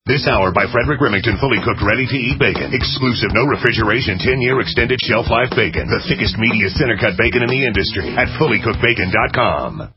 This hour by Frederick Remington, fully cooked, ready-to-eat bacon. Exclusive, no refrigeration, 10-year extended shelf life bacon. The thickest, meatiest center-cut bacon in the industry at fullycookedbacon.com.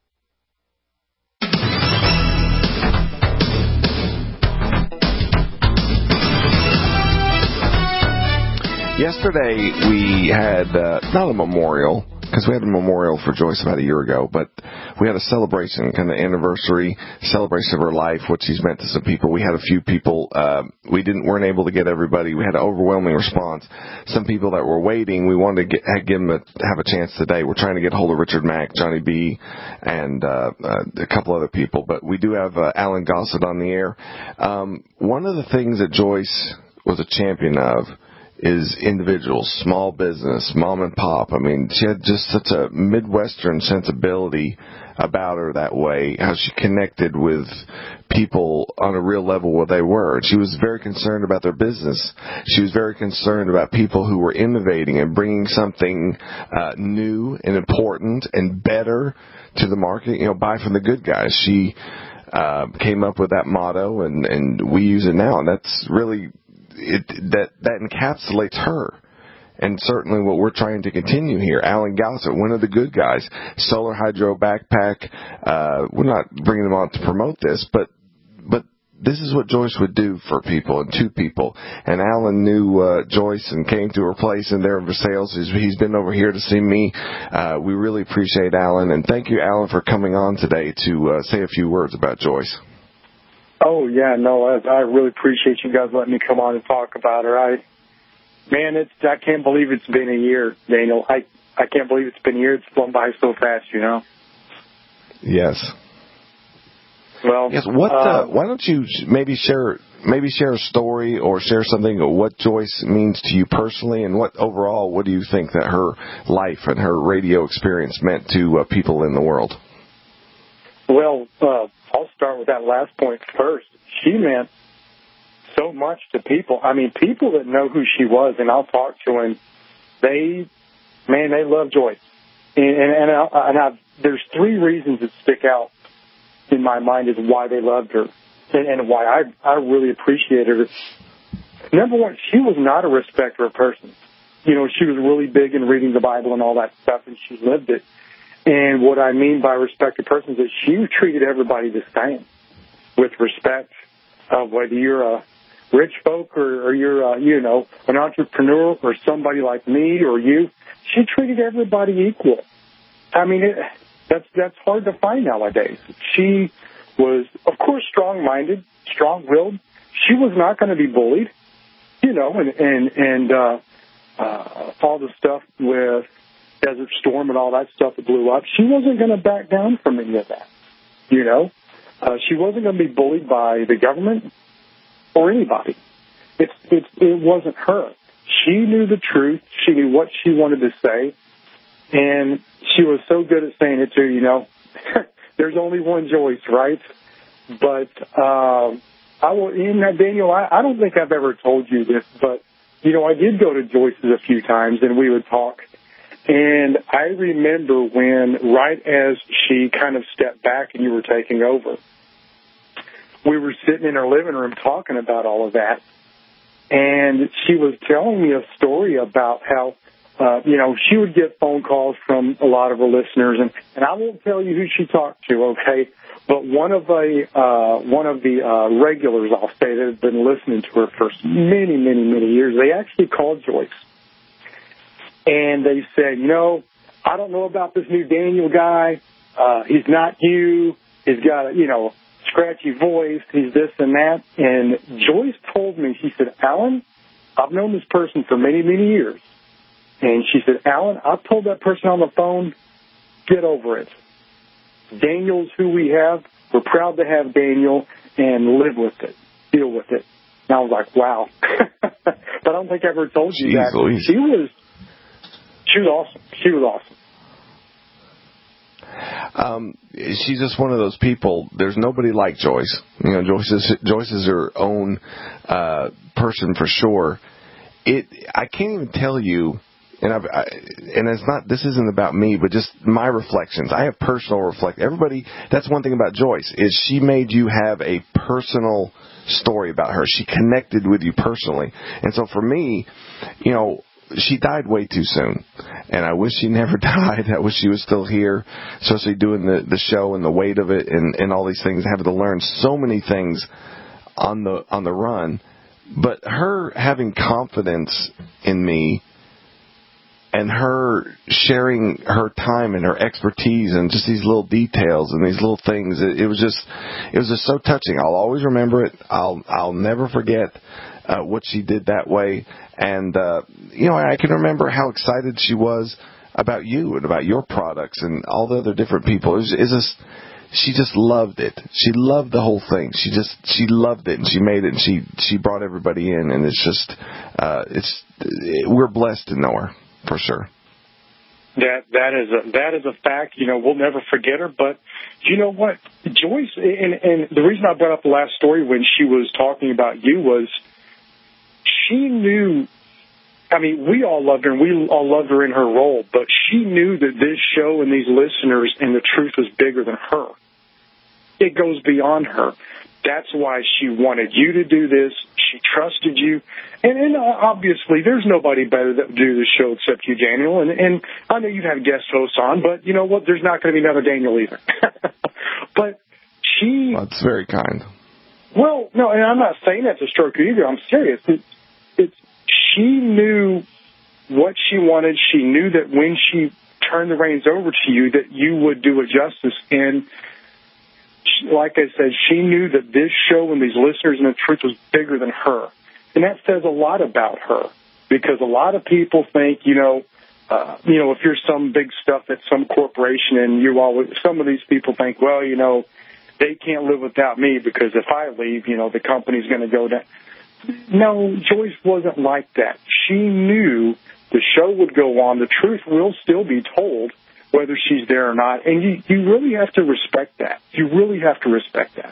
Yesterday we had not a memorial, because we had a memorial for Joyce about a year ago, but we had a celebration, kind of anniversary celebration of her life, what she's meant to some people. We had a few people. We weren't able to get everybody. We had an overwhelming response. Some people that were waiting, we wanted to give them have a chance today. We're trying to get hold of Richard Mack, Johnny B, and a couple other people. But we do have Alan Gossett on the air. One of the things that Joyce was a champion of is individuals, small business, mom and pop. I mean, she had just such a Midwestern sensibility about her that way, how she connected with people on a real level where they were. She was very concerned about their business. She was very concerned about people who were innovating and bringing something new and important and better to the market. You know, buy from the good guys. She came up with that motto, and we use it now, and that's really that encapsulates her, and certainly what we're trying to continue here. Alan Gossett, one of the good guys, Solar Hydro Backpack. We're not bringing them on to promote this, but this is what Joyce would do for people and to people. And Alan knew Joyce and came to her place in there in Versailles. He's been over here to see me. We really appreciate Alan, and thank you, Alan, for coming on today to say a few words about Joyce. Oh, yeah, no, I really appreciate you guys letting me come on and talk about her. I can't believe it's been a year, Daniel. I can't believe it's been a year. It's flown by so fast, you know. Yes. Well, yes. Why don't you maybe share a story or share something of what Joyce means to you personally, and what do you think that her life and her radio experience meant to people in the world? Well, I'll start with that last point first. She meant so much to people. I mean, people that know who she was, and I'll talk to them, they love Joyce. And there's three reasons that stick out in my mind as why they loved her and why I really appreciated her. Number one, she was not a respecter of persons. You know, she was really big in reading the Bible and all that stuff, and she lived it. And what I mean by respect to persons is she treated everybody the same, with respect of whether you're a rich folk or you're, an entrepreneur or somebody like me or you. She treated everybody equal. I mean, that's hard to find nowadays. She was, of course, strong-minded, strong-willed. She was not going to be bullied, and all the stuff with Desert Storm and all that stuff that blew up. She wasn't going to back down from any of that, She wasn't going to be bullied by the government or anybody. It wasn't her. She knew the truth. She knew what she wanted to say, and she was so good at saying it too, There's only one Joyce, right? But Daniel, I don't think I've ever told you this, but, I did go to Joyce's a few times, and we would talk. And I remember when, right as she kind of stepped back and you were taking over, we were sitting in her living room talking about all of that. And she was telling me a story about how, she would get phone calls from a lot of her listeners. And I won't tell you who she talked to, okay? But one of the regulars, I'll say, that had been listening to her for many, many, many years, they actually called Joyce. And they said, I don't know about this new Daniel guy. He's not you. He's got a, scratchy voice. He's this and that. And Joyce told me, she said, Alan, I've known this person for many, many years. And she said, Alan, I've told that person on the phone, get over it. Daniel's who we have. We're proud to have Daniel and live with it, deal with it. And I was like, wow. But I don't think I ever told you that. She was awesome. She was awesome. She's just one of those people. There's nobody like Joyce. Joyce is her own person for sure. I can't even tell you, and it's not. This isn't about me, but just my reflections. I have personal reflections. Everybody. That's one thing about Joyce is she made you have a personal story about her. She connected with you personally. And so for me, you know, she died way too soon, and I wish she never died. I wish she was still here, especially doing the show and the weight of it and all these things, having to learn so many things on the run. But her having confidence in me and her sharing her time and her expertise and just these little details and these little things, it was just so touching. I'll always remember it. I'll never forget what she did that way. And, you know, I can remember how excited she was about you and about your products and all the other different people. She just loved it. She loved the whole thing. She loved it, and she made it, and she brought everybody in, and it's just, we're blessed to know her, for sure. That is a fact. You know, we'll never forget her. But you know what, Joyce, and the reason I brought up the last story when she was talking about you was, she knew, I mean, we all loved her, and we all loved her in her role, but she knew that this show and these listeners and the truth was bigger than her. It goes beyond her. That's why she wanted you to do this. She trusted you. And obviously, there's nobody better that would do this show except you, Daniel. And I know you've had guest hosts on, but you know what? There's not going to be another Daniel either. But she... Well, that's very kind. Well, no, and I'm not saying that to stroke you either. I'm serious. She knew what she wanted. She knew that when she turned the reins over to you, that you would do it justice. And like I said, she knew that this show and these listeners and the truth was bigger than her. And that says a lot about her, because a lot of people think, you know, if you're some big stuff at some corporation, and some of these people think, well, you know, they can't live without me because if I leave, you know, the company's going to go down. No, Joyce wasn't like that. She knew the show would go on. The truth will still be told, whether she's there or not. And you really have to respect that. You really have to respect that.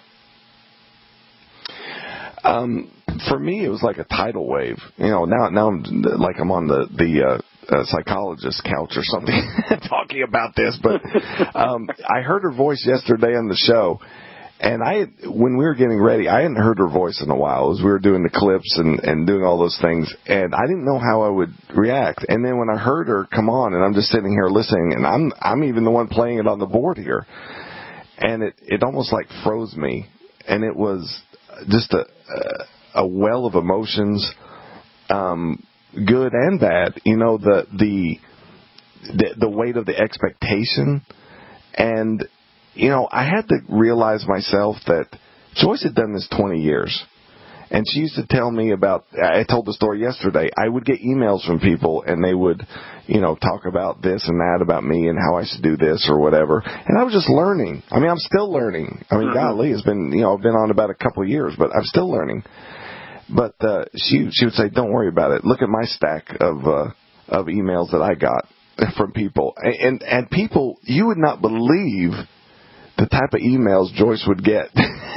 For me, it was like a tidal wave. You know, now I'm on the psychologist couch or something talking about this. But I heard her voice yesterday on the show. And when we were getting ready, I hadn't heard her voice in a while as we were doing the clips and doing all those things. And I didn't know how I would react. And then when I heard her come on, and I'm just sitting here listening, and I'm even the one playing it on the board here. And it almost like froze me. And it was just a well of emotions, good and bad. You know, the weight of the expectation. And you know, I had to realize myself that Joyce had done this 20 years. And she used to tell me I told the story yesterday, I would get emails from people and they would, you know, talk about this and that about me and how I should do this or whatever. And I was just learning. I mean, I'm still learning. I mean, golly, it's been, you know, I've been on about a couple of years, but I'm still learning. But she would say, don't worry about it. Look at my stack of emails that I got from people. And people, you would not believe the type of emails Joyce would get.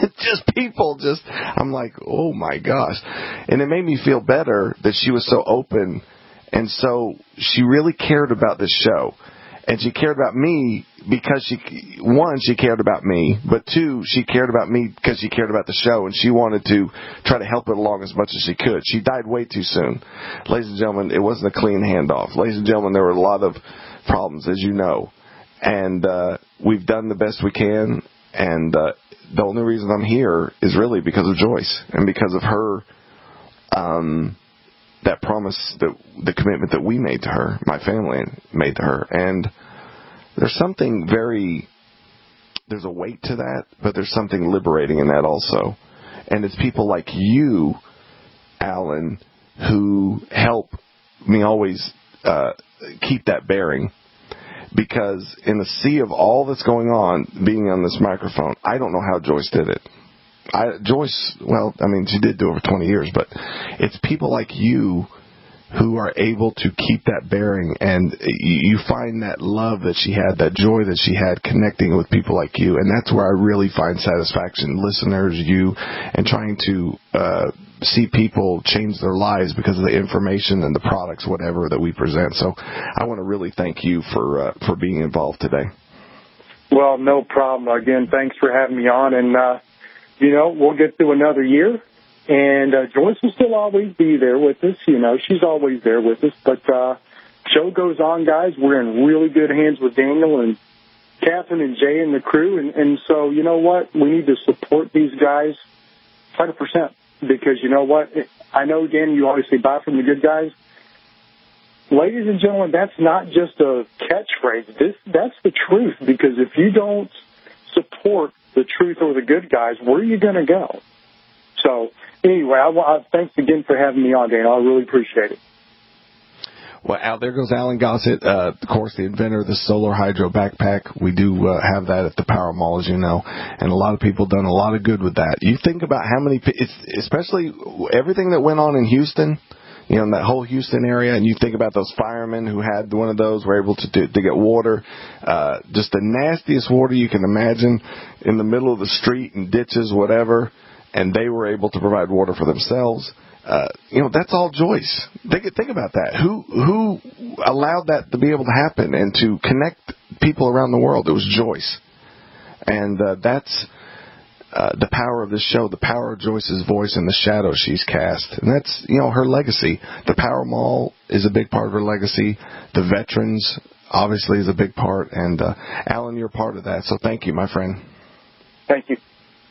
I'm like, oh my gosh. And it made me feel better that she was so open, and so she really cared about this show. And she cared about me because she cared about me, but two, she cared about me because she cared about the show, and she wanted to try to help it along as much as she could. She died way too soon. Ladies and gentlemen, it wasn't a clean handoff. Ladies and gentlemen, there were a lot of problems, as you know. And we've done the best we can, and the only reason I'm here is really because of Joyce and because of her, that promise, the commitment that we made to her, my family made to her. And there's a weight to that, but there's something liberating in that also. And it's people like you, Alan, who help me always keep that bearing. Because in the sea of all that's going on, being on this microphone, I don't know how Joyce did it. Joyce, well, I mean, she did do it over 20 years, but it's people like you who are able to keep that bearing, and you find that love that she had, that joy that she had connecting with people like you, and that's where I really find satisfaction, listeners, you, and trying to see people change their lives because of the information and the products, whatever, that we present. So I want to really thank you for being involved today. Well, no problem. Again, thanks for having me on, and, we'll get through another year, And Joyce will still always be there with us. You know, she's always there with us. But show goes on, guys. We're in really good hands with Daniel and Catherine and Jay and the crew. And so, you know what? We need to support these guys 100%. Because you know what? I know, Dan, you always say buy from the good guys. Ladies and gentlemen, that's not just a catchphrase. That's the truth. Because if you don't support the truth or the good guys, where are you going to go? So, anyway, thanks again for having me on, Dan. I really appreciate it. Well, out there goes Alan Gossett, of course, the inventor of the Solar Hydro backpack. We do have that at the Power Mall, as you know, and a lot of people done a lot of good with that. You think about how many, especially everything that went on in Houston, you know, in that whole Houston area, and you think about those firemen who had one of those, were able to get water, just the nastiest water you can imagine in the middle of the street and ditches, whatever, and they were able to provide water for themselves. You know, that's all Joyce. Think about that. Who allowed that to be able to happen and to connect people around the world? It was Joyce. And that's the power of this show, the power of Joyce's voice and the shadow she's cast. And that's, you know, her legacy. The Power Mall is a big part of her legacy. The veterans, obviously, is a big part. And, Alan, you're part of that. So thank you, my friend. Thank you.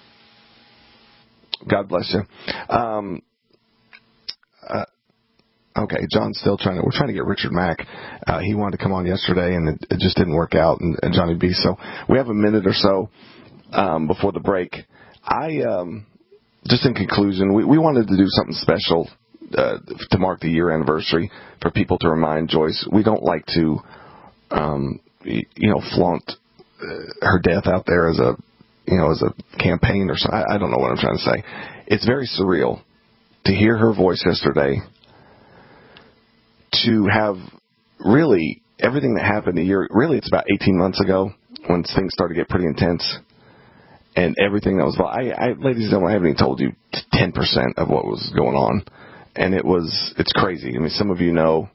God bless you. Okay, John's still we're trying to get Richard Mack. He wanted to come on yesterday, and it just didn't work out, and Johnny B. So we have a minute or so before the break. Just in conclusion, we wanted to do something special to mark the year anniversary for people to remind Joyce. We don't like to, flaunt her death out there as a campaign or something. I don't know what I'm trying to say. It's very surreal to hear her voice yesterday, to have really everything that happened a year, really it's about 18 months ago when things started to get pretty intense, and everything that was, ladies and gentlemen, I haven't even told you 10% of what was going on, and it's crazy. I mean, some of you know,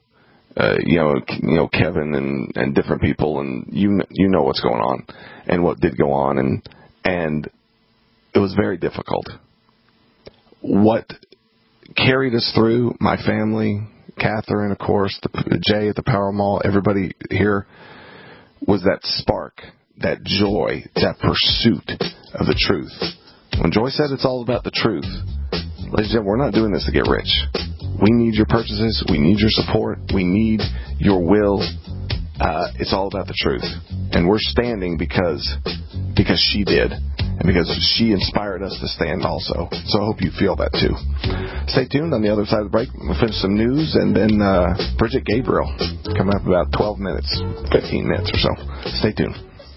Kevin and different people, and you know what's going on and what did go on, and it was very difficult. What carried us through, my family, Catherine, of course, Jay at the Power Mall, everybody here, was that spark, that joy, that pursuit of the truth. When Joy said it's all about the truth, ladies and gentlemen, we're not doing this to get rich. We need your purchases. We need your support. We need your will. It's all about the truth. And we're standing because she did. And because she inspired us to stand also. So I hope you feel that too. Stay tuned. On the other side of the break, we'll finish some news, and then Bridget Gabriel coming up about 12 minutes, 15 minutes or so. Stay tuned.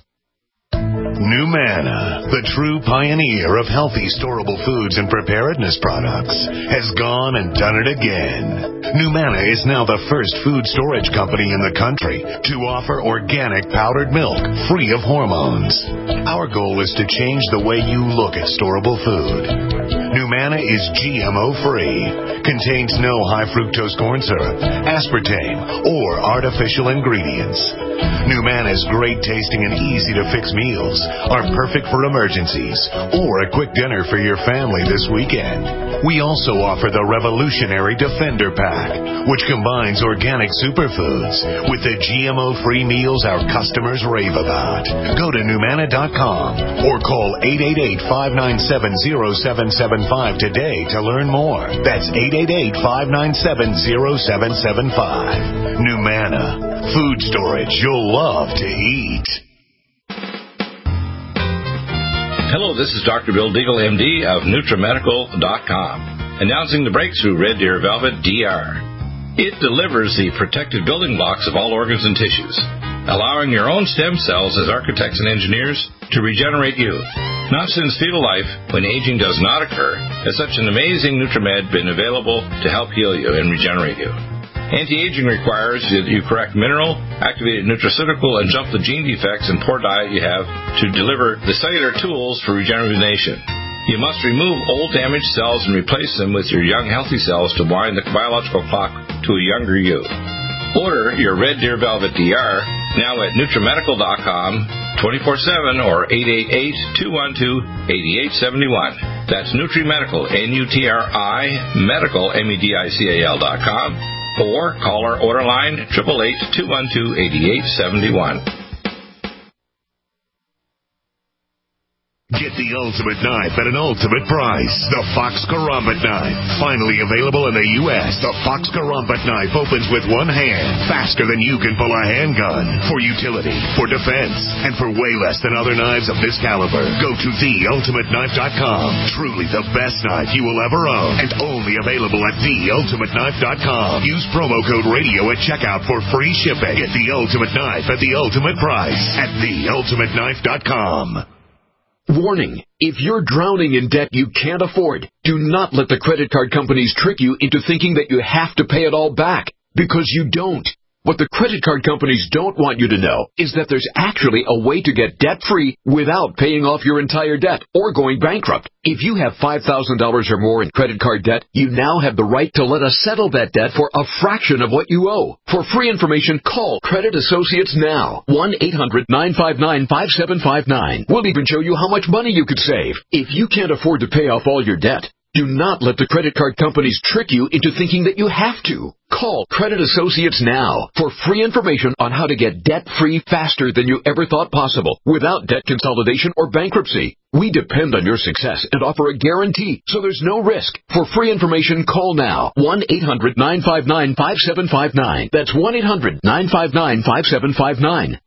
NuManna, the true pioneer of healthy storable foods and preparedness products, has gone and done it again. NuManna is now the first food storage company in the country to offer organic powdered milk free of hormones. Our goal is to change the way you look at storable food. NuManna is GMO-free, contains no high fructose corn syrup, aspartame, or artificial ingredients. NuManna's great tasting and easy to fix meals are perfect for emergencies or a quick dinner for your family this weekend. We also offer the revolutionary Defender Pack, which combines organic superfoods with the GMO-free meals our customers rave about. Go to NuManna.com or call 888-597-0775 today to learn more. That's 888-597-0775. NuManna, food storage you'll love to eat. Hello, this is Dr. Bill Deagle, MD of NutriMedical.com, announcing the breakthrough Red Deer Velvet DR. It delivers the protective building blocks of all organs and tissues, allowing your own stem cells as architects and engineers to regenerate you. Not since fetal life, when aging does not occur, has such an amazing NutriMed been available to help heal you and regenerate you. Anti-aging requires that you correct mineral, activated nutraceutical, and jump the gene defects and poor diet you have to deliver the cellular tools for regeneration. You must remove old damaged cells and replace them with your young healthy cells to wind the biological clock to a younger you. Order your Red Deer Velvet DR now at NutriMedical.com 24/7 or 888-212-8871. That's NutriMedical, N-U-T-R-I, medical, MEDICAL.com, or call our order line, 888-212-8871. Get the ultimate knife at an ultimate price. The Fox Karambit knife. Finally available in the U.S., the Fox Karambit knife opens with one hand, faster than you can pull a handgun. For utility, for defense, and for way less than other knives of this caliber. Go to theultimateknife.com. Truly the best knife you will ever own. And only available at theultimateknife.com. Use promo code radio at checkout for free shipping. Get the ultimate knife at the ultimate price at theultimateknife.com. Warning, if you're drowning in debt you can't afford, do not let the credit card companies trick you into thinking that you have to pay it all back, because you don't. What the credit card companies don't want you to know is that there's actually a way to get debt-free without paying off your entire debt or going bankrupt. If you have $5,000 or more in credit card debt, you now have the right to let us settle that debt for a fraction of what you owe. For free information, call Credit Associates now. 1-800-959-5759. We'll even show you how much money you could save. If you can't afford to pay off all your debt, do not let the credit card companies trick you into thinking that you have to. Call Credit Associates now for free information on how to get debt-free faster than you ever thought possible without debt consolidation or bankruptcy. We depend on your success and offer a guarantee, so there's no risk. For free information, call now. 1-800-959-5759. That's 1-800-959-5759.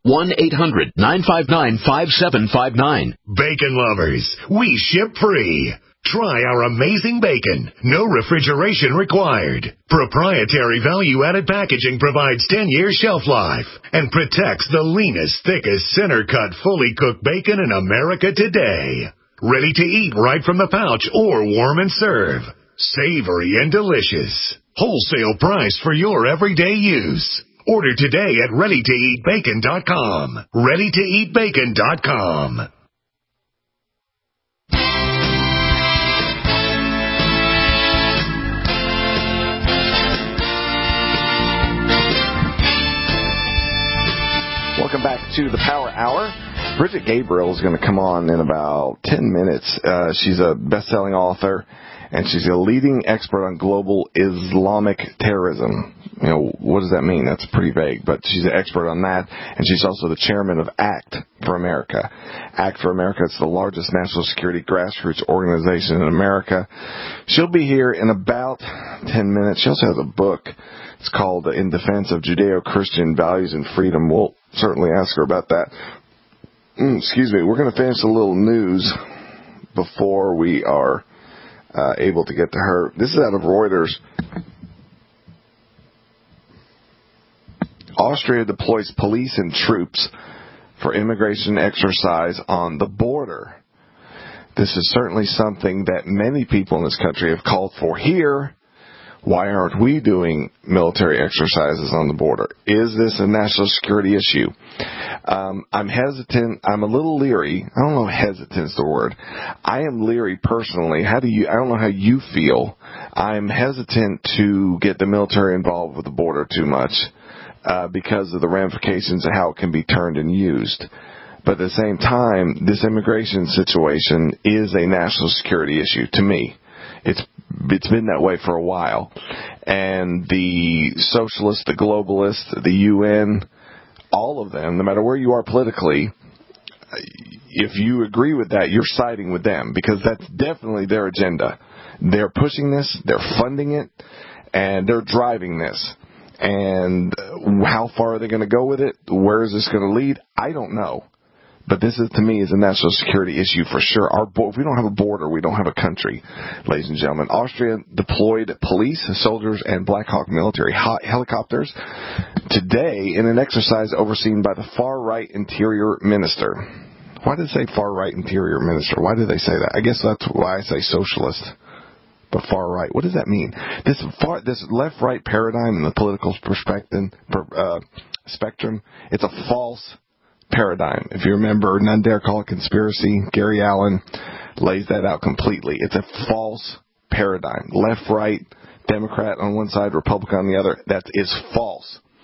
1-800-959-5759. Bacon lovers, we ship free. Try our amazing bacon. No refrigeration required. Proprietary value-added packaging provides 10-year shelf life and protects the leanest, thickest, center-cut, fully cooked bacon in America today. Ready to eat right from the pouch or warm and serve. Savory and delicious. Wholesale price for your everyday use. Order today at ReadyToEatBacon.com. ReadyToEatBacon.com. Welcome back to the Power Hour. Bridget Gabriel is going to come on in about 10 minutes. She's a best-selling author, and she's a leading expert on global Islamic terrorism. You know, what does that mean? That's pretty vague, but she's an expert on that, and she's also the chairman of ACT for America. ACT for America is the largest national security grassroots organization in America. She'll be here in about 10 minutes. She also has a book. It's called In Defense of Judeo-Christian Values and Freedom. We'll certainly ask her about that. Excuse me. We're going to finish a little news before we are able to get to her. This is out of Reuters. Austria deploys police and troops for immigration exercise on the border. This is certainly something that many people in this country have called for here. Why aren't we doing military exercises on the border? Is this a national security issue? I'm hesitant. I'm a little leery. I don't know if hesitant's the word. I am leery personally. I don't know how you feel. I'm hesitant to get the military involved with the border too much because of the ramifications of how it can be turned and used. But at the same time, this immigration situation is a national security issue to me. It's been that way for a while. And the socialists, the globalists, the UN, all of them, no matter where you are politically, if you agree with that, you're siding with them because that's definitely their agenda. They're pushing this, they're funding it, and they're driving this. And how far are they going to go with it? Where is this going to lead? I don't know. But this, to me, is a national security issue for sure. If we don't have a border, we don't have a country, ladies and gentlemen. Austria deployed police, soldiers, and Black Hawk military helicopters today in an exercise overseen by the far-right interior minister. Why did they say far-right interior minister? Why did they say that? I guess that's why I say socialist. But far right, what does that mean? This left-right paradigm in the political spectrum, it's a false paradigm. If you remember, None Dare Call It Conspiracy, Gary Allen lays that out completely. It's a false paradigm. Left, right, Democrat on one side, Republican on the other. That is false.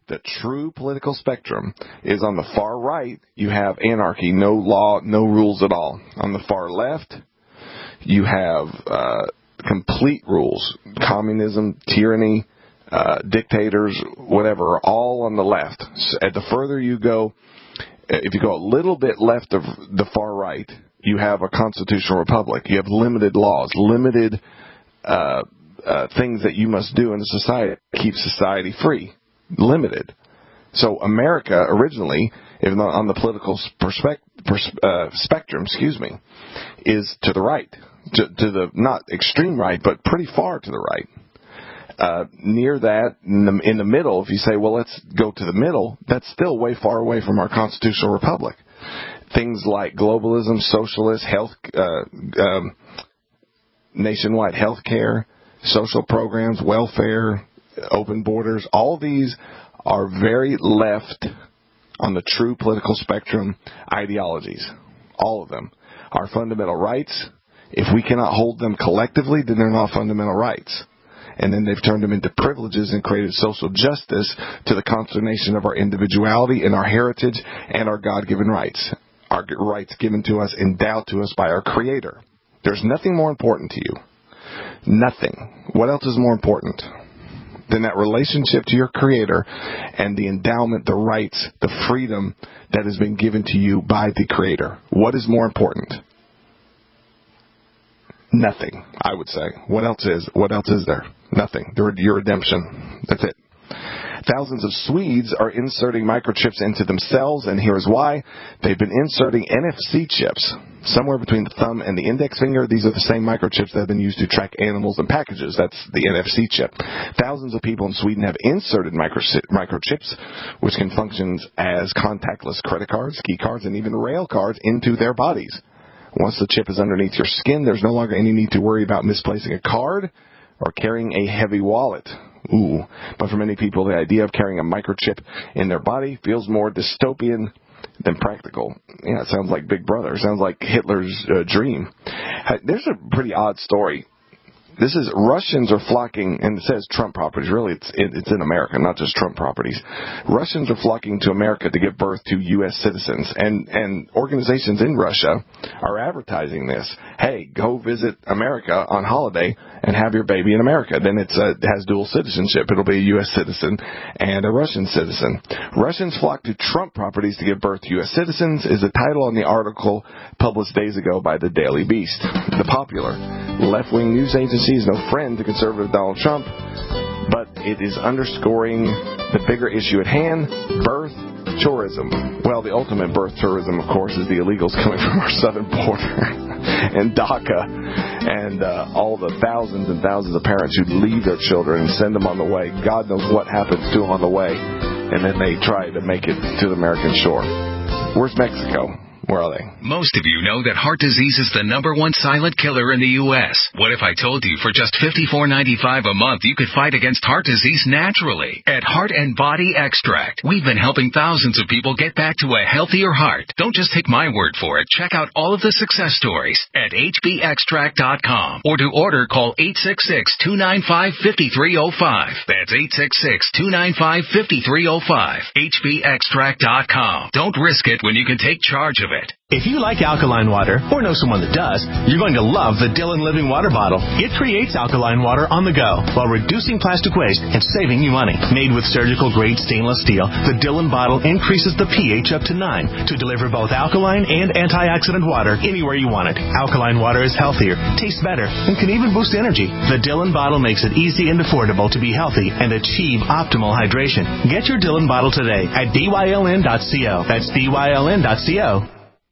The true political spectrum is on the far right, you have anarchy, no law, no rules at all. On the far left, you have complete rules, communism, tyranny, dictators, whatever, all on the left. So the further you go, if you go a little bit left of the far right, you have a constitutional republic. You have limited laws, limited things that you must do in a society to keep society free. Limited. So America originally, even though on the political spectrum, is to the right, to the not extreme right, but pretty far to the right. Near that, in the middle, if you say, well, let's go to the middle, that's still way far away from our constitutional republic. Things like globalism, socialist, nationwide health care, social programs, welfare, open borders, all these are very left on the true political spectrum ideologies. All of them. Our fundamental rights, if we cannot hold them collectively, then they're not fundamental rights. And then they've turned them into privileges and created social justice to the consternation of our individuality and our heritage and our God-given rights. Our rights given to us, endowed to us by our Creator. There's nothing more important to you. Nothing. What else is more important than that relationship to your Creator and the endowment, the rights, the freedom that has been given to you by the Creator? What is more important? Nothing, I would say. What else is there? Nothing. Your redemption. That's it. Thousands of Swedes are inserting microchips into themselves, and here's why. They've been inserting NFC chips somewhere between the thumb and the index finger. These are the same microchips that have been used to track animals and packages. That's the NFC chip. Thousands of people in Sweden have inserted microchips, which can function as contactless credit cards, key cards, and even rail cards into their bodies. Once the chip is underneath your skin, there's no longer any need to worry about misplacing a card or carrying a heavy wallet. Ooh. But for many people, the idea of carrying a microchip in their body feels more dystopian than practical. Yeah, it sounds like Big Brother. It sounds like Hitler's dream. There's a pretty odd story. This is Russians are flocking, and it says Trump properties. Really, it's in America, not just Trump properties. Russians are flocking to America to give birth to U.S. citizens, and organizations in Russia are advertising this. Hey, go visit America on holiday and have your baby in America. Then it has dual citizenship. It'll be a U.S. citizen and a Russian citizen. Russians flock to Trump properties to give birth to U.S. citizens is the title on the article published days ago by the Daily Beast. The popular left-wing news agency is no friend to conservative Donald Trump, but it is underscoring the bigger issue at hand, birth tourism. Well, the ultimate birth tourism, of course, is the illegals coming from our southern border and DACA and all the thousands and thousands of parents who leave their children and send them on the way. God knows what happens to them on the way, and then they try to make it to the American shore. Where's Mexico? Where are they? Most of you know that heart disease is the #1 silent killer in the U.S. What if I told you for just $54.95 a month you could fight against heart disease naturally? At Heart and Body Extract, we've been helping thousands of people get back to a healthier heart. Don't just take my word for it. Check out all of the success stories at hbextract.com. Or to order, call 866-295-5305. That's 866-295-5305. hbextract.com. Don't risk it when you can take charge of it. If you like alkaline water, or know someone that does, you're going to love the Dylan Living Water Bottle. It creates alkaline water on the go while reducing plastic waste and saving you money. Made with surgical-grade stainless steel, the Dylan bottle increases the pH up to 9 to deliver both alkaline and antioxidant water anywhere you want it. Alkaline water is healthier, tastes better, and can even boost energy. The Dylan bottle makes it easy and affordable to be healthy and achieve optimal hydration. Get your Dylan bottle today at dyln.co. That's dyln.co.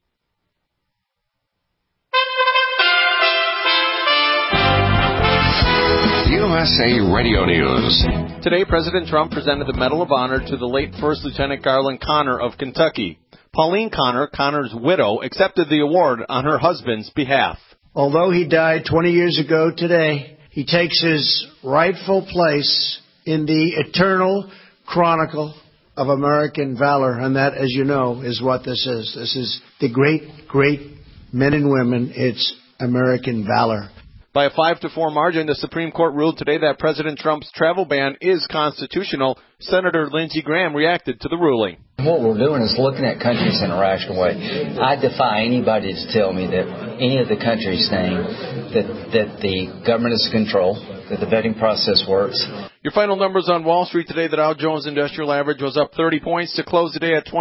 USA Radio News. Today, President Trump presented the Medal of Honor to the late First Lieutenant Garland Connor of Kentucky. Pauline Connor, Connor's widow, accepted the award on her husband's behalf. Although he died 20 years ago today, he takes his rightful place in the eternal chronicle of American valor, and that, as you know, is what this is. This is the great, great men and women. It's American valor. By a 5-4 margin, the Supreme Court ruled today that President Trump's travel ban is constitutional. Senator Lindsey Graham reacted to the ruling. What we're doing is looking at countries in a rational way. I defy anybody to tell me that any of the countries saying that the government is in control, that the vetting process works. Your final numbers on Wall Street today, the Dow Jones Industrial Average was up 30 points to close the day at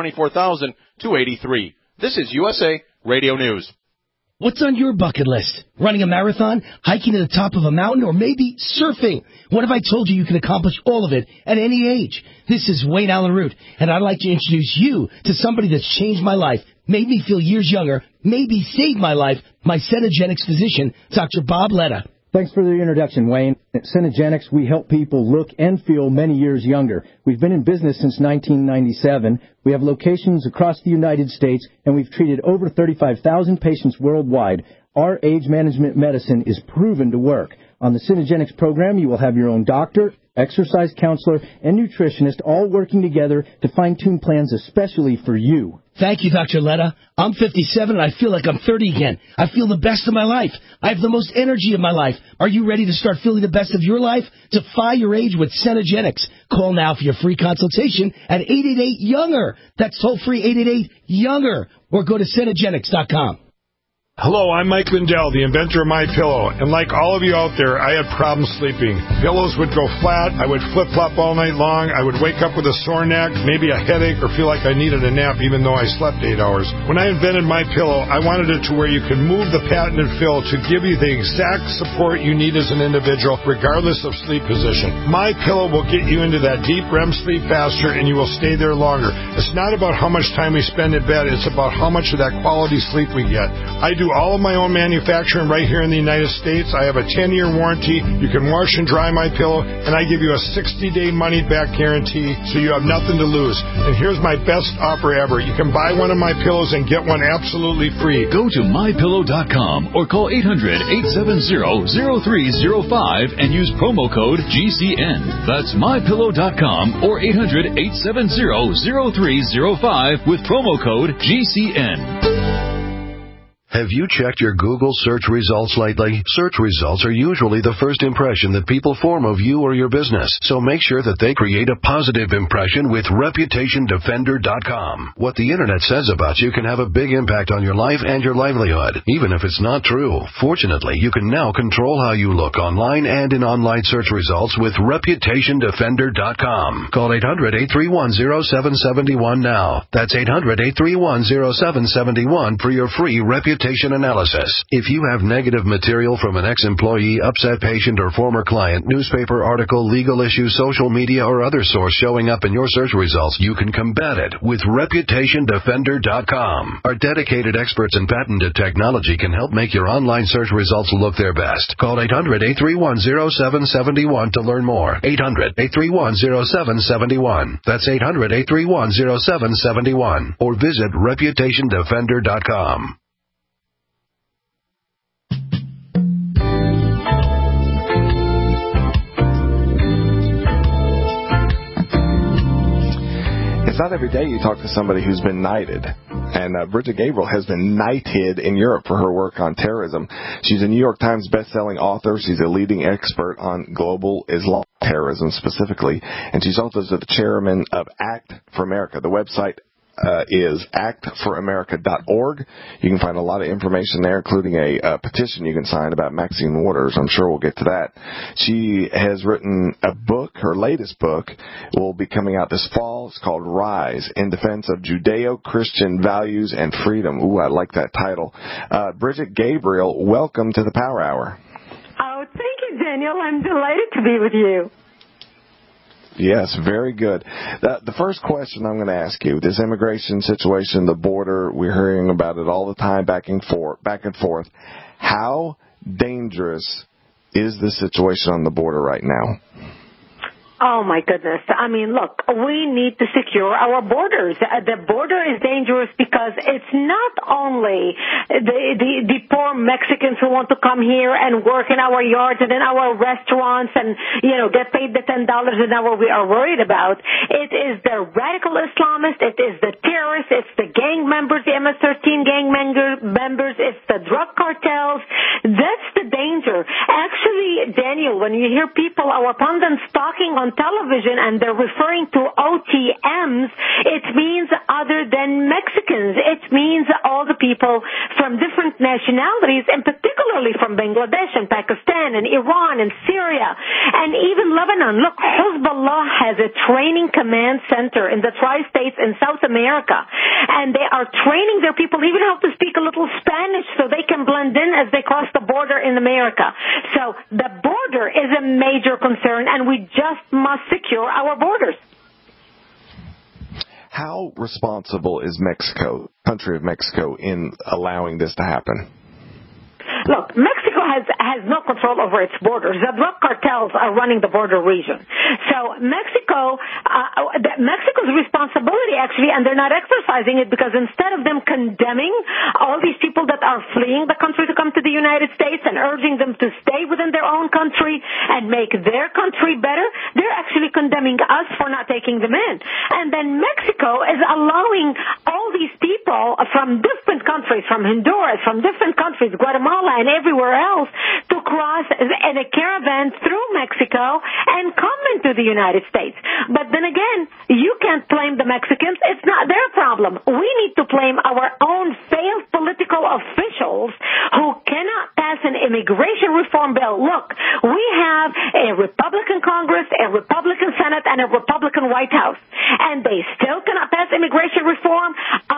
24,283. This is USA Radio News. What's on your bucket list? Running a marathon, hiking to the top of a mountain, or maybe surfing? What if I told you you can accomplish all of it at any age? This is Wayne Allen Root, and I'd like to introduce you to somebody that's changed my life, made me feel years younger, maybe saved my life, my Cenegenics physician, Dr. Bob Letta. Thanks for the introduction, Wayne. At Cenegenics, we help people look and feel many years younger. We've been in business since 1997. We have locations across the United States, and we've treated over 35,000 patients worldwide. Our age management medicine is proven to work. On the Cenegenics program, you will have your own doctor, exercise counselor, and nutritionist all working together to fine-tune plans especially for you. Thank you, Dr. Letta. I'm 57 and I feel like I'm 30 again. I feel the best of my life. I have the most energy of my life. Are you ready to start feeling the best of your life? Defy your age with Cenegenics. Call now for your free consultation at 888-YOUNGER. That's toll-free 888-YOUNGER. Or go to Cenegenics.com. Hello, I'm Mike Lindell, the inventor of MyPillow, and like all of you out there, I had problems sleeping. Pillows would go flat, I would flip-flop all night long, I would wake up with a sore neck, maybe a headache, or feel like I needed a nap even though I slept 8 hours. When I invented MyPillow, I wanted it to where you could move the patented fill to give you the exact support you need as an individual, regardless of sleep position. MyPillow will get you into that deep REM sleep faster, and you will stay there longer. It's not about how much time we spend in bed, it's about how much of that quality sleep we get. I do all of my own manufacturing right here in the United States. I have a 10-year warranty. You can wash and dry my pillow, and I give you a 60-day money-back guarantee, so you have nothing to lose. And here's my best offer ever. You can buy one of my pillows and get one absolutely free. Go to MyPillow.com or call 800-870-0305 and use promo code GCN. That's MyPillow.com or 800-870-0305 with promo code GCN. Have you checked your Google search results lately? Search results are usually the first impression that people form of you or your business, so make sure that they create a positive impression with ReputationDefender.com. What the Internet says about you can have a big impact on your life and your livelihood, even if it's not true. Fortunately, you can now control how you look online and in online search results with ReputationDefender.com. Call 800-831-0771 now. That's 800-831-0771 for your free reputation analysis. If you have negative material from an ex-employee, upset patient, or former client, newspaper article, legal issue, social media, or other source showing up in your search results, you can combat it with ReputationDefender.com. Our dedicated experts in patented technology can help make your online search results look their best. Call 800-831-0771 to learn more. 800-831-0771. That's 800-831-0771. Or visit ReputationDefender.com. It's not every day you talk to somebody who's been knighted. And Bridget Gabriel has been knighted in Europe for her work on terrorism. She's a New York Times best-selling author. She's a leading expert on global Islam terrorism specifically. And she's also the chairman of ACT for America. The website is actforamerica.org. You can find a lot of information there, including a petition you can sign about Maxine Waters. I'm sure we'll get to that. She has written a book. Her latest book will be coming out this fall. It's called Rise, in Defense of Judeo-Christian Values and Freedom. Ooh, I like that title. Bridget Gabriel, welcome to the Power Hour. Oh, thank you, Daniel. I'm delighted to be with you. Yes, very good. The first question I'm going to ask you, this immigration situation, the border, we're hearing about it all the time, back and forth. How dangerous is the situation on the border right now? Oh, my goodness. I mean, look, we need to secure our borders. The border is dangerous because it's not only the poor Mexicans who want to come here and work in our yards and in our restaurants and, get paid the $10 an hour we are worried about. It is the radical Islamists. It is the terrorists. It's the gang members, the MS-13 gang members. It's the drug cartels. That's the danger. Actually, Daniel, when you hear people, our pundits talking on television and they're referring to OTMs, it means other than Mexicans. It means all the people from different nationalities, and particularly from Bangladesh and Pakistan and Iran and Syria and even Lebanon. Look, Hezbollah has a training command center in the tri-states in South America, and they are training their people even how to speak a little Spanish so they can blend in as they cross the border in America. So the border is a major concern, and we just must secure our borders. How responsible is Mexico, country of Mexico, in allowing this to happen? Look, Mexico has no control over its borders. The drug cartels are running the border region. So Mexico's responsibility actually, and they're not exercising it because instead of them condemning all these people that are fleeing the country to come to the United States and urging them to stay within their own country and make their country better, they're actually condemning us for not taking them in. And then Mexico is allowing all these people from different countries, from Honduras, from different countries, Guatemala, and everywhere else to cross in a caravan through Mexico and come into the United States. But then again, you can't blame the Mexicans. It's not their problem. We need to blame our own failed political officials who cannot pass an immigration reform bill. Look, we have a Republican Congress, a Republican Senate, and a Republican White House, and they still cannot pass immigration reform.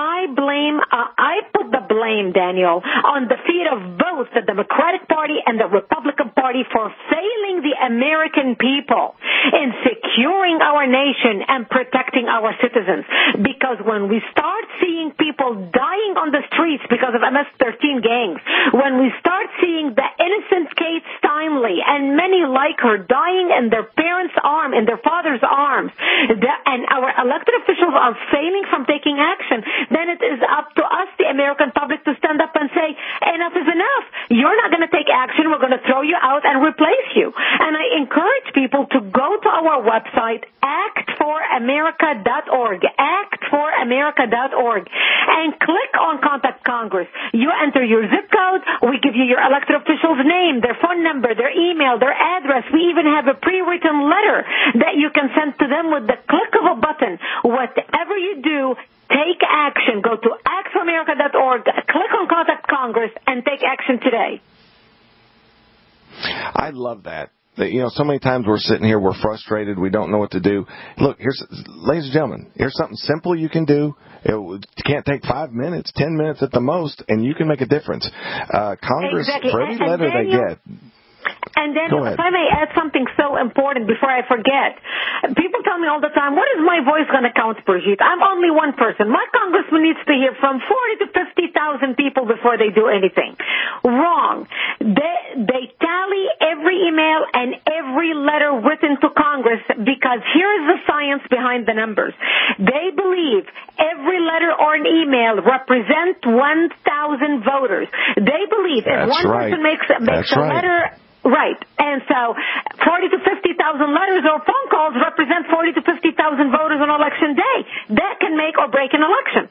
I put the blame, Daniel, on the feet of both the Democratic Party and the Republican Party for failing the American people in securing our nation and protecting our citizens. Because when we start seeing people dying on the streets because of MS-13 gangs, when we start seeing the innocent Kate Steinle and many like her dying in their parents' arms, in their father's arms, and our elected officials are failing from taking action, then it is up to us, the American public, to stand up and say, enough is enough. You're not going to take action. We're going to throw you out and replace you. And I encourage people to go to our website, actforamerica.org, actforamerica.org, and click on Contact Congress. You enter your zip code. We give you your elected official's name, their phone number, their email, their address. We even have a pre-written letter that you can send to them with the click of a button. Whatever you do, take action. Go to actforamerica.org, click on Contact Congress, and take action today. I love that. So many times we're sitting here, we're frustrated, we don't know what to do. Look, ladies and gentlemen, here's something simple you can do. It can't take 5 minutes, 10 minutes at the most, and you can make a difference. Congress, exactly. for every letter they get. And then, if I may add something so important before I forget, people tell me all the time, what is my voice going to count, Brigitte? I'm only one person. My congressman needs to hear from 40 to 50,000 people before they do anything. Wrong. They tally every email and every letter written to Congress because here is the science behind the numbers. They believe every letter or an email represents 1,000 voters. They believe if one person makes a letter... Right. And so 40 to 50,000 letters or phone calls represent 40 to 50,000 voters on election day. That can make or break an election.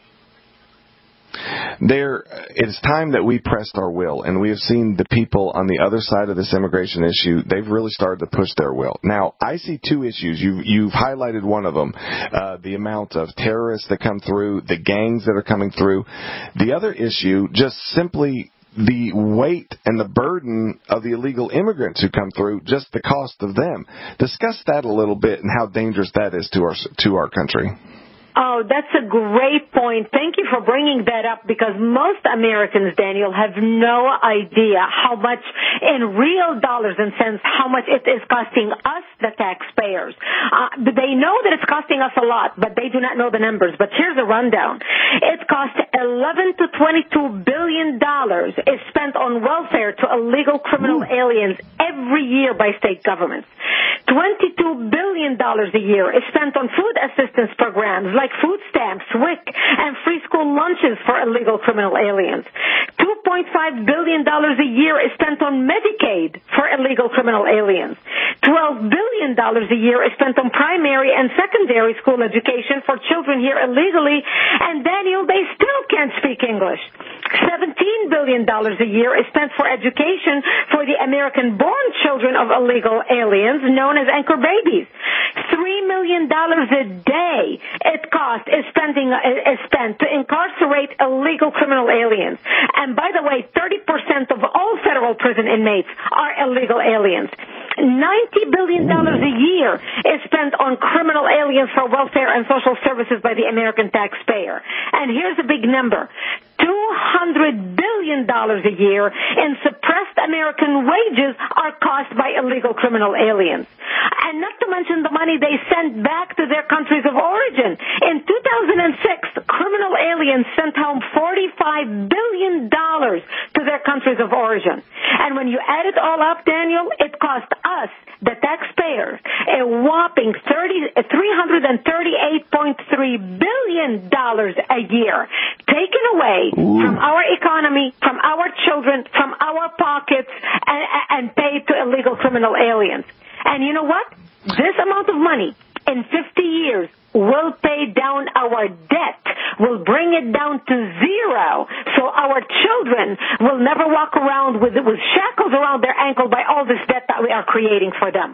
It's time that we pressed our will, and we have seen the people on the other side of this immigration issue. They've really started to push their will. Now, I see two issues. You've highlighted one of them, the amount of terrorists that come through, the gangs that are coming through. The other issue, just simply the weight and the burden of the illegal immigrants who come through, just the cost of them. Discuss that a little bit and how dangerous that is to our country. Oh, that's a great point. Thank you for bringing that up because most Americans, Daniel, have no idea how much, in real dollars and cents, how much it is costing us, the taxpayers. They know that it's costing us a lot, but they do not know the numbers. But here's a rundown. It costs $11 to $22 billion is spent on welfare to illegal criminal aliens every year by state governments. $22 billion a year is spent on food assistance programs like food stamps, WIC, and free school lunches for illegal criminal aliens. $2.5 billion a year is spent on Medicaid for illegal criminal aliens. $12 billion a year is spent on primary and secondary school education for children here illegally, and Daniel, they still can't speak English. $17 billion a year is spent for education for the American-born children of illegal aliens, known as anchor babies. $3 million a day is spent to incarcerate illegal criminal aliens. And by the way, 30% of all federal prison inmates are illegal aliens. $90 billion a year is spent on criminal aliens for welfare and social services by the American taxpayer. And here's a big number. $200 billion a year in suppressed American wages are cost by illegal criminal aliens. And not to mention the money they sent back to their countries of origin. In 2006, criminal aliens sent home $45 billion to their countries of origin. And when you add it all up, Daniel, it cost us, the taxpayers, a whopping $338.3 billion a year, taken away from our economy, from our children, from our pockets, and paid to illegal criminal aliens. And you know what? This amount of money in 50 years will pay down our debt, will bring it down to zero, so our children will never walk around with shackles around their ankle by all this debt that we are creating for them.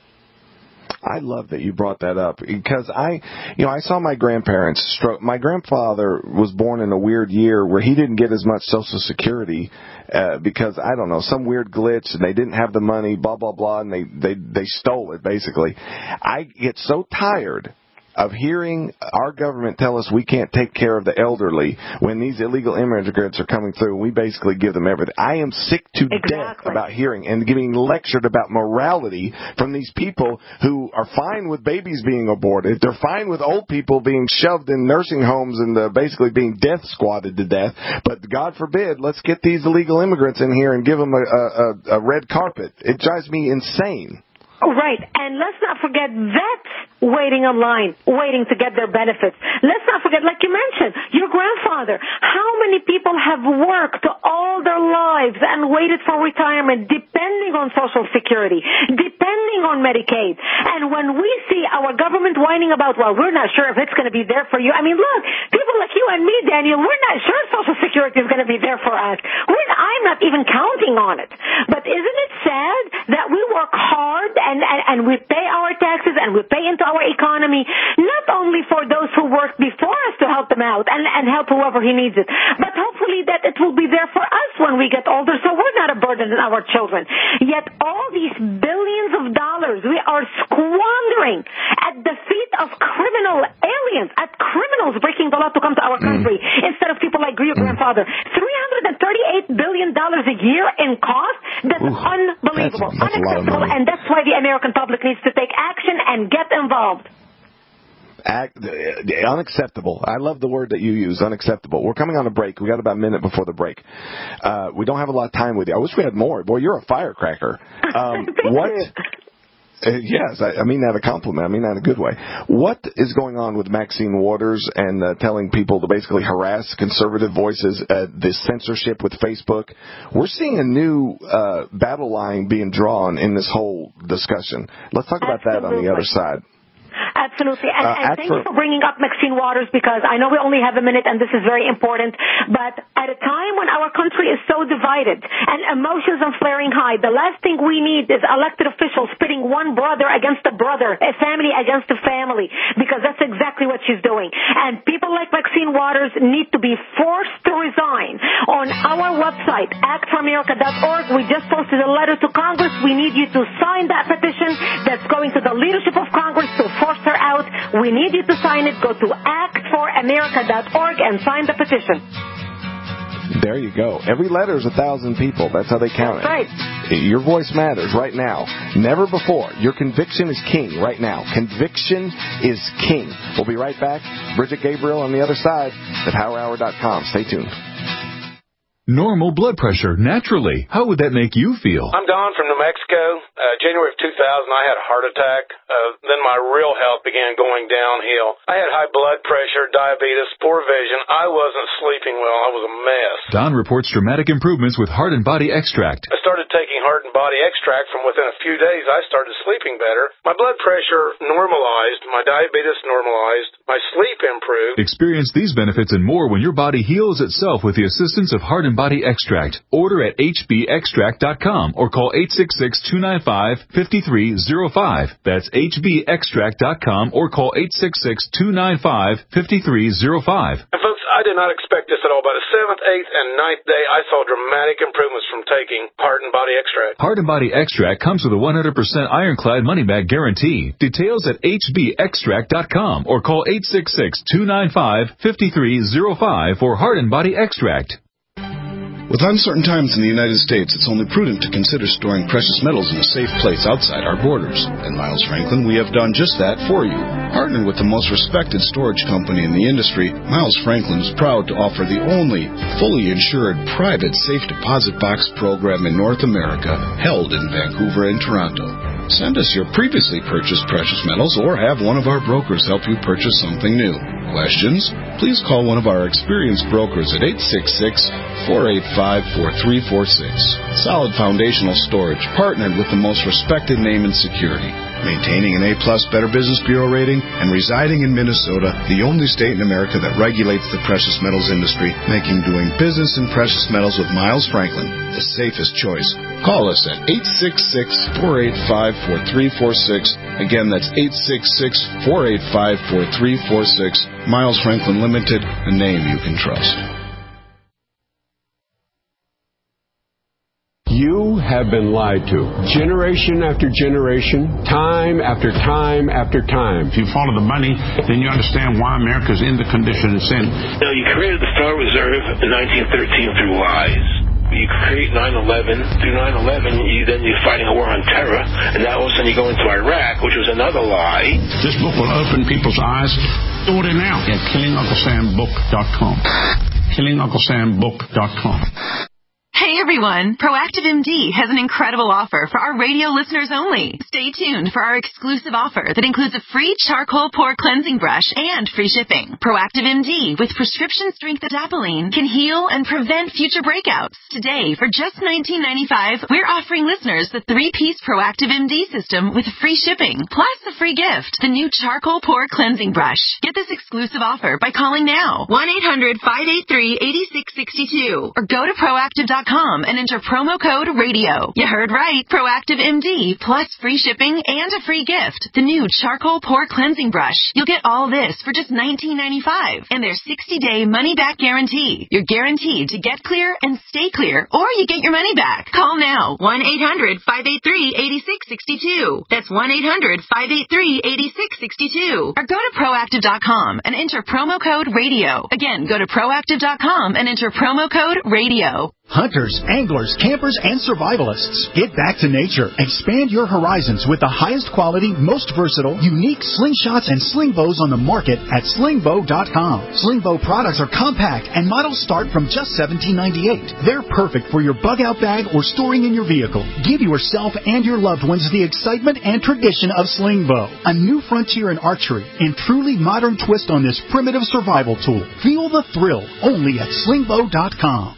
I love that you brought that up because I saw my grandparents stroke. My grandfather was born in a weird year where he didn't get as much Social Security because, I don't know, some weird glitch and they didn't have the money, blah, blah, blah, and they stole it, basically. I get so tired of hearing our government tell us we can't take care of the elderly when these illegal immigrants are coming through and we basically give them everything. I am sick to death about hearing and getting lectured about morality from these people who are fine with babies being aborted. They're fine with old people being shoved in nursing homes and basically being death squatted to death. But God forbid, let's get these illegal immigrants in here and give them a red carpet. It drives me insane. Right, and let's not forget vets waiting in line, waiting to get their benefits. Let's not forget, like you mentioned, your grandfather. How many people have worked all their lives and waited for retirement depending on Social Security, depending on Medicaid? And when we see our government whining about, well, we're not sure if it's going to be there for you. I mean, look, people like you and me, Daniel, we're not sure Social Security is going to be there for us. I'm not even counting on it. But isn't it sad that we work hard and we pay our taxes and we pay into our economy, not only for those who worked before us to help them out and help whoever he needs it, but hopefully that it will be there for us when we get older so we're not a burden on our children. Yet all these billions of dollars we are squandering at the feet of criminal aliens, at criminals breaking the law to come to our country instead of people like your grandfather. $338 billion a year in cost? That's unbelievable, that's unacceptable, and that's why the American public needs to take action and get involved. Unacceptable. I love the word that you use, unacceptable. We're coming on a break. We got about a minute before the break. We don't have a lot of time with you. I wish we had more. Boy, you're a firecracker. Yes, I mean that a compliment. I mean that in a good way. What is going on with Maxine Waters and telling people to basically harass conservative voices, this censorship with Facebook? We're seeing a new battle line being drawn in this whole discussion. Let's talk about that on the other side. Absolutely. And thank you for bringing up Maxine Waters, because I know we only have a minute and this is very important. But at a time when our country is so divided and emotions are flaring high, the last thing we need is elected officials pitting one brother against a brother, a family against a family, because that's exactly what she's doing. And people like Maxine Waters need to be forced to resign. On our website, actforamerica.org, we just posted a letter to Congress. We need you to sign that petition that's going to the leadership of Congress to force her out. We need you to sign it. Go to actforamerica.org and sign the petition. There you go. Every letter is 1,000 people. That's how they count it. That's right. Your voice matters right now. Never before. Your conviction is king right now. Conviction is king. We'll be right back. Bridget Gabriel on the other side at PowerHour.com. Stay tuned. Normal blood pressure, naturally. How would that make you feel? I'm Don from New Mexico. January of 2000, I had a heart attack. Then my real health began going downhill. I had high blood pressure, diabetes, poor vision. I wasn't sleeping well. I was a mess. Don reports dramatic improvements with Heart and Body Extract. I started taking Heart and Body Extract. From within a few days, I started sleeping better. My blood pressure normalized. My diabetes normalized. My sleep improved. Experience these benefits and more when your body heals itself with the assistance of Heart and Body Extract. Order at hbextract.com or call 866-295-5305. That's hbextract.com or call 866-295-5305. And folks, I did not expect this at all. By the 7th, 8th, and 9th day, I saw dramatic improvements from taking Heart and Body Extract. Heart and Body Extract comes with a 100% ironclad money-back guarantee. Details at hbextract.com or call 866-295-5305 for Heart and Body Extract. With uncertain times in the United States, it's only prudent to consider storing precious metals in a safe place outside our borders. At Miles Franklin, we have done just that for you. Partnered with the most respected storage company in the industry, Miles Franklin is proud to offer the only fully insured private safe deposit box program in North America, held in Vancouver and Toronto. Send us your previously purchased precious metals or have one of our brokers help you purchase something new. Questions? Please call one of our experienced brokers at 866-485-4346. Solid foundational storage, partnered with the most respected name in security. Maintaining an A-plus Better Business Bureau rating and residing in Minnesota, the only state in America that regulates the precious metals industry, making doing business in precious metals with Miles Franklin the safest choice. Call us at 866-485-4346. Again, that's 866-485-4346. Miles Franklin Limited, a name you can trust. You have been lied to. Generation after generation, time after time after time. If you follow the money, then you understand why America's in the condition it's in. Now, you created the Federal Reserve in 1913 through lies. You create 9/11. Through 9/11, you're fighting a war on terror, and now all of a sudden you go into Iraq, which was another lie. This book will open people's eyes. Order now at KillingUncleSamBook.com. KillingUncleSamBook.com. Hey everyone, Proactive MD has an incredible offer for our radio listeners only. Stay tuned for our exclusive offer that includes a free charcoal pore cleansing brush and free shipping. Proactive MD with prescription strength adapalene can heal and prevent future breakouts. Today, for just $19.95, we're offering listeners the 3-piece Proactive MD system with free shipping, plus a free gift, the new charcoal pore cleansing brush. Get this exclusive offer by calling now, 1-800-583-8662, or go to Proactive.com and enter promo code RADIO. You heard right. Proactive MD plus free shipping and a free gift. The new charcoal pore cleansing brush. You'll get all this for just $19.95 and their 60-day money-back guarantee. You're guaranteed to get clear and stay clear, or you get your money back. Call now. 1-800-583-8662. That's 1-800-583-8662. Or go to Proactive.com and enter promo code RADIO. Again, go to Proactive.com and enter promo code RADIO. Hunters, anglers, campers, and survivalists. Get back to nature. Expand your horizons with the highest quality, most versatile, unique slingshots and sling bows on the market at slingbow.com. Slingbow products are compact and models start from just $17.98. They're perfect for your bug-out bag or storing in your vehicle. Give yourself and your loved ones the excitement and tradition of Slingbow, a new frontier in archery and truly modern twist on this primitive survival tool. Feel the thrill only at slingbow.com.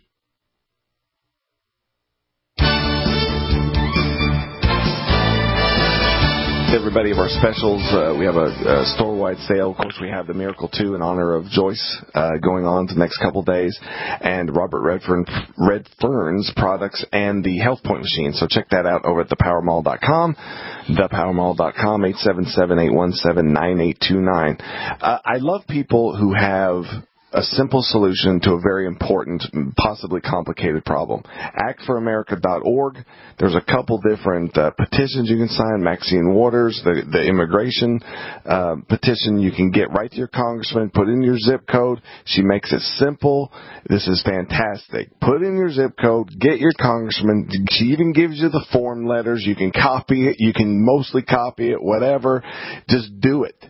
Everybody of our specials, we have a store-wide sale. Of course, we have the Miracle 2 in honor of Joyce going on the next couple days, and Robert Redfern's products and the Health Point machine. So check that out over at thepowermall.com, thepowermall.com, 877-817-9829. I love people who have a simple solution to a very important, possibly complicated problem. ActForAmerica.org. There's a couple different petitions you can sign. Maxine Waters, the immigration petition, you can get right to your congressman, put in your zip code. She makes it simple. This is fantastic. Put in your zip code, get your congressman. She even gives you the form letters. You can copy it. You can mostly copy it, whatever. Just do it.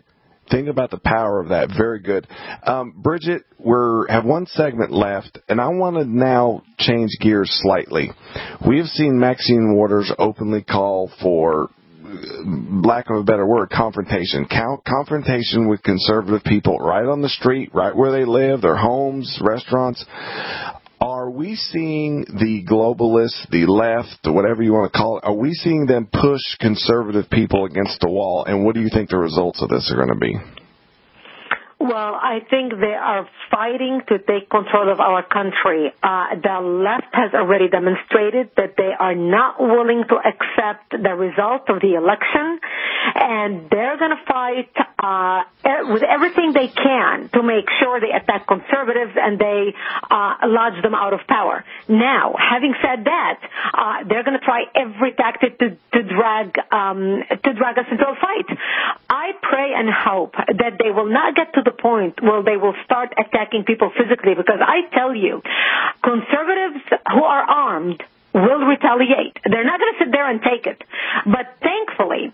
Think about the power of that. Very good. Bridget, have one segment left, and I want to now change gears slightly. We have seen Maxine Waters openly call for, lack of a better word, confrontation. Confrontation with conservative people right on the street, right where they live, their homes, restaurants. Are we seeing the globalists, the left, whatever you want to call it, are we seeing them push conservative people against the wall? And what do you think the results of this are going to be? Well, I think they are fighting to take control of our country. The left has already demonstrated that they are not willing to accept the result of the election, and they're going to fight with everything they can to make sure they attack conservatives and they lodge them out of power. Now, having said that, they're going to try every tactic to drag us into a fight. I pray and hope that they will not get to the point where they will start attacking people physically, because I tell you, conservatives who are armed will retaliate. They're not going to sit there and take it. But thankfully,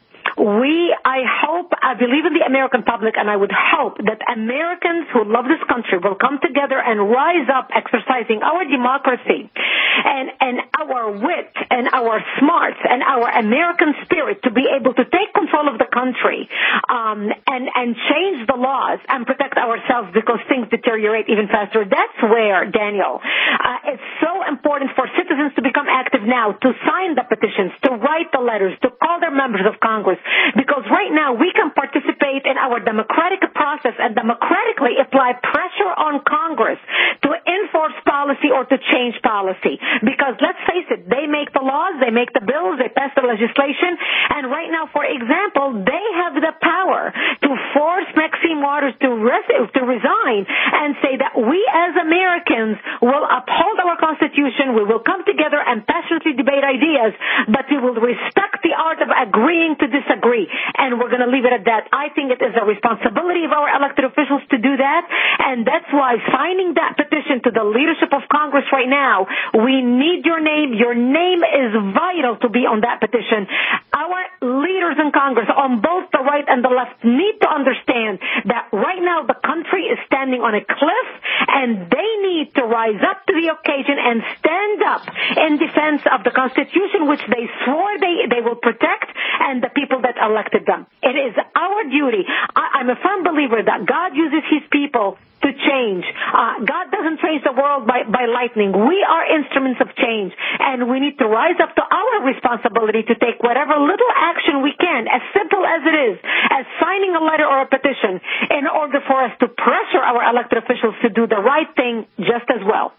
I believe in the American public, and I would hope that Americans who love this country will come together and rise up exercising our democracy and our wit and our smarts and our American spirit to be able to take control of the country and change the laws and protect ourselves because things deteriorate even faster. That's where, Daniel, it's so important for citizens to become active now, to sign the petitions, to write the letters, to call their members of Congress. Because right now we can participate in our democratic process and democratically apply pressure on Congress to enforce policy or to change policy. Because let's face it, they make the laws, they make the bills, they pass the legislation, and right now, for example, they have the power to force Maxine Waters to resign and say that we as Americans will uphold our Constitution, we will come together and passionately debate ideas, but we will respect the art of agreeing to disagree, and we're going to leave it at that. I think it is a responsibility of our elected officials to do that, and that's why signing that petition to the leadership of Congress right now, we need your name. Your name is vital to be on that petition. Our leaders in Congress on both the right and the left need to understand that right now the country is standing on a cliff, and they need to rise up to the occasion and stand up in defense of the Constitution, which they swore they will protect, and the people that elected them. It is our duty. I'm a firm believer that God uses his people to change. God doesn't change the world by lightning. We are instruments of change, and we need to rise up to our responsibility to take whatever little action we can, as simple as it is, as signing a letter or a petition, in order for us to pressure our elected officials to do the right thing just as well.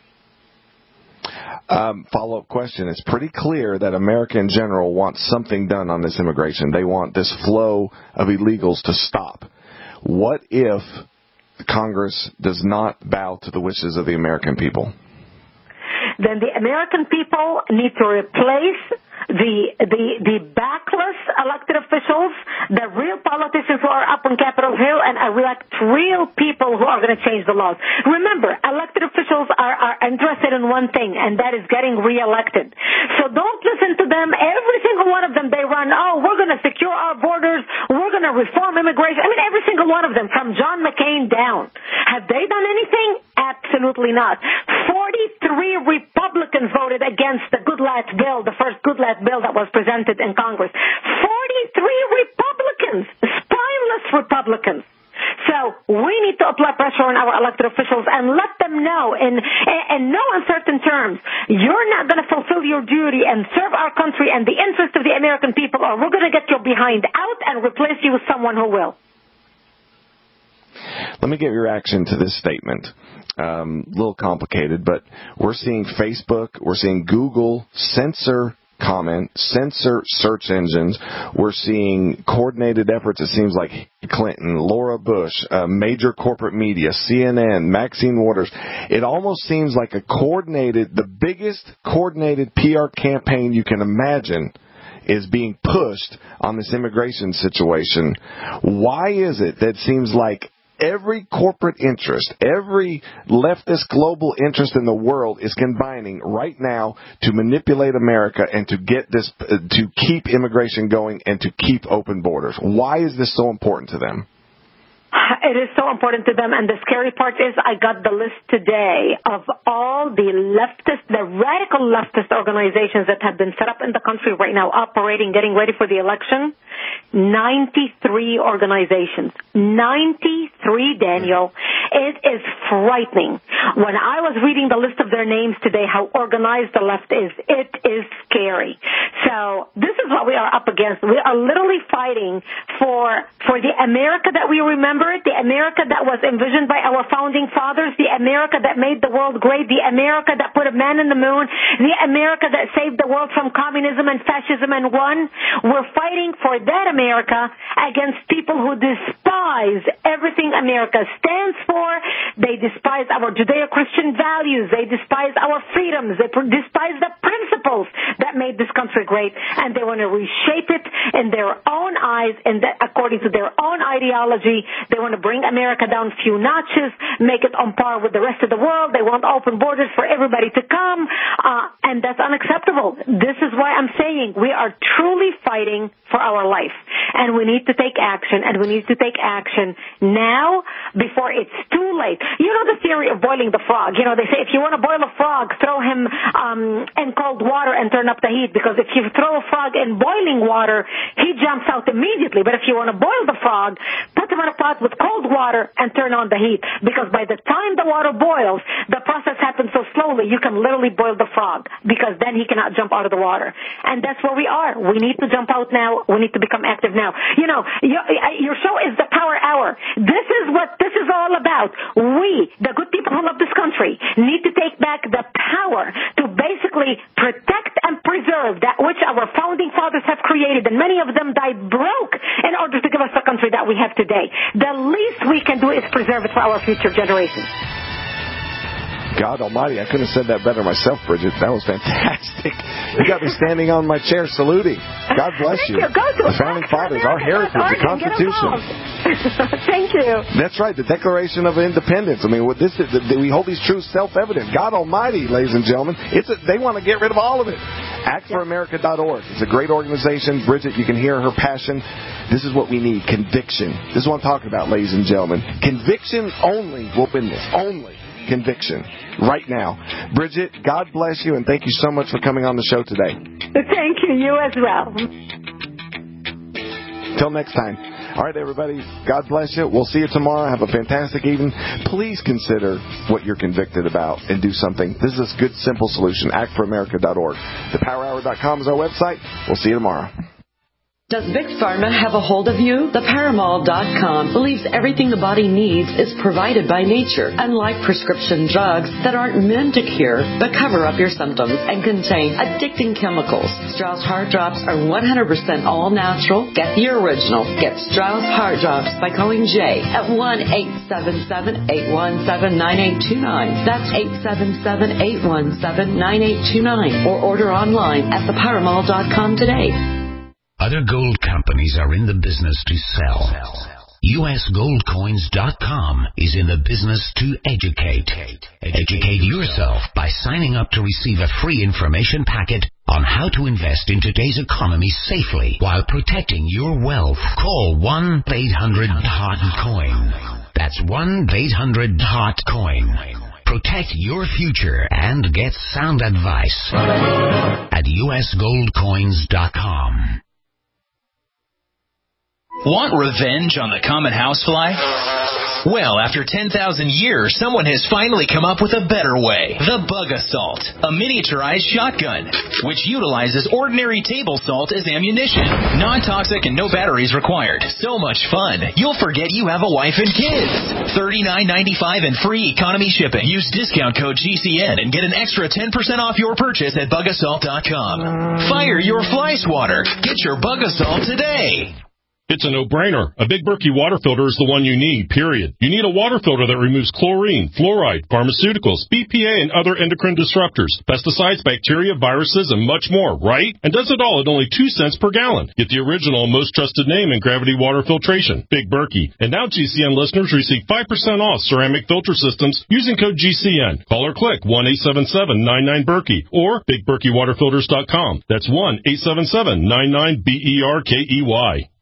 Follow-up question. It's pretty clear that America in general wants something done on this immigration. They want this flow of illegals to stop. What if Congress does not bow to the wishes of the American people? Then the American people need to replace the backless elected officials, the real politicians who are up on Capitol Hill, and elect real people who are going to change the laws. Remember, elected officials are interested in one thing, and that is getting reelected. So don't listen to them. Every single one of them, they run, we're going to secure our borders, we're going to reform immigration. I mean, every single one of them, from John McCain down. Have they done anything? Absolutely not. 43 Republicans voted against the Goodlatte bill, the first Goodlatte bill that was presented in Congress. 43 Republicans, spineless Republicans. So we need to apply pressure on our elected officials and let them know in no uncertain terms, you're not going to fulfill your duty and serve our country and the interest of the American people, or we're going to get your behind out and replace you with someone who will. Let me get your reaction to this statement. A little complicated, but we're seeing Facebook, we're seeing Google censor comment, censor search engines. We're seeing coordinated efforts, it seems like Clinton, Laura Bush, major corporate media, CNN, Maxine Waters. It almost seems like the biggest coordinated PR campaign you can imagine is being pushed on this immigration situation. Why is it that it seems like every corporate interest, every leftist global interest in the world is combining right now to manipulate America and to get this, to keep immigration going and to keep open borders? Why is this so important to them? It is so important to them, and the scary part is I got the list today of all the radical leftist organizations that have been set up in the country right now, operating, getting ready for the election. 93 organizations. 93, Daniel. It is frightening. When I was reading the list of their names today, how organized the left is, it is scary. So this is what we are up against. We are literally fighting for the America that we remember, the America that was envisioned by our founding fathers, the America that made the world great, the America that put a man in the moon, the America that saved the world from communism and fascism and won. We're fighting for that America against people who despise everything America stands for. They despise our Judeo-Christian values. They despise our freedoms. They despise the principles that made this country great, and they want to reshape it in their own eyes and according to their own ideology. They want to bring America down a few notches, make it on par with the rest of the world. They want open borders for everybody to come, and that's unacceptable. This is why I'm saying we are truly fighting for our life, and we need to take action, and we need to take action now before it's too late. You know the theory of boiling the frog. You know, they say if you want to boil a frog, throw him in cold water and turn up the heat, because if you throw a frog in boiling water, he jumps out immediately. But if you want to boil the frog, put him in a pot with cold water and turn on the heat, because by the time the water boils, the process happens so slowly, you can literally boil the frog, because then he cannot jump out of the water. And that's where we are. We need to jump out now. We need to become active now. You know, your show is the Power Hour. This is what this is all about. We, the good people who love this country, need to take back the power to basically protect and preserve that which our founding fathers have created, and many of them died broke in order to give us the country that we have today. The least we can do is preserve it for our future generations. God almighty, I couldn't have said that better myself, Bridget. That was fantastic. You got me standing on my chair saluting. God bless you. The founding fathers, our heritage, the Constitution. Thank you. That's right, the Declaration of Independence. I mean, we hold these truths self-evident. God almighty, ladies and gentlemen, they want to get rid of all of it. ActForAmerica.org. It's a great organization. Bridget, you can hear her passion. This is what we need, conviction. This is what I'm talking about, ladies and gentlemen. Conviction only will win this. Only conviction. Right now. Bridget, God bless you, and thank you so much for coming on the show today. Thank you. You as well. Till next time. All right, everybody. God bless you. We'll see you tomorrow. Have a fantastic evening. Please consider what you're convicted about and do something. This is a good, simple solution. ActForAmerica.org. ThePowerHour.com is our website. We'll see you tomorrow. Does Big Pharma have a hold of you? TheParamall.com believes everything the body needs is provided by nature, unlike prescription drugs that aren't meant to cure but cover up your symptoms and contain addicting chemicals. Strauss Heart Drops are 100% all natural. Get the original. Get Strauss Heart Drops by calling Jay at 1-877-817-9829. That's 877-817-9829. Or order online at theparamall.com today. Other gold companies are in the business to sell. USGoldCoins.com is in the business to educate. Educate yourself by signing up to receive a free information packet on how to invest in today's economy safely while protecting your wealth. Call 1-800-HOT-COIN. That's 1-800-HOT-COIN. Protect your future and get sound advice at USGoldCoins.com. Want revenge on the common housefly? Well, after 10,000 years, someone has finally come up with a better way. The Bug Assault, a miniaturized shotgun, which utilizes ordinary table salt as ammunition. Non-toxic and no batteries required. So much fun, you'll forget you have a wife and kids. $39.95 and free economy shipping. Use discount code GCN and get an extra 10% off your purchase at BugAssault.com. Fire your fly swatter. Get your Bug Assault today. It's a no-brainer. A Big Berkey water filter is the one you need, period. You need a water filter that removes chlorine, fluoride, pharmaceuticals, BPA, and other endocrine disruptors, pesticides, bacteria, viruses, and much more, right? And does it all at only 2 cents per gallon. Get the original and most trusted name in gravity water filtration, Big Berkey. And now GCN listeners receive 5% off ceramic filter systems using code GCN. Call or click 1-877-99-BERKEY or BigBerkeyWaterFilters.com. That's 1-877-99-BERKEY.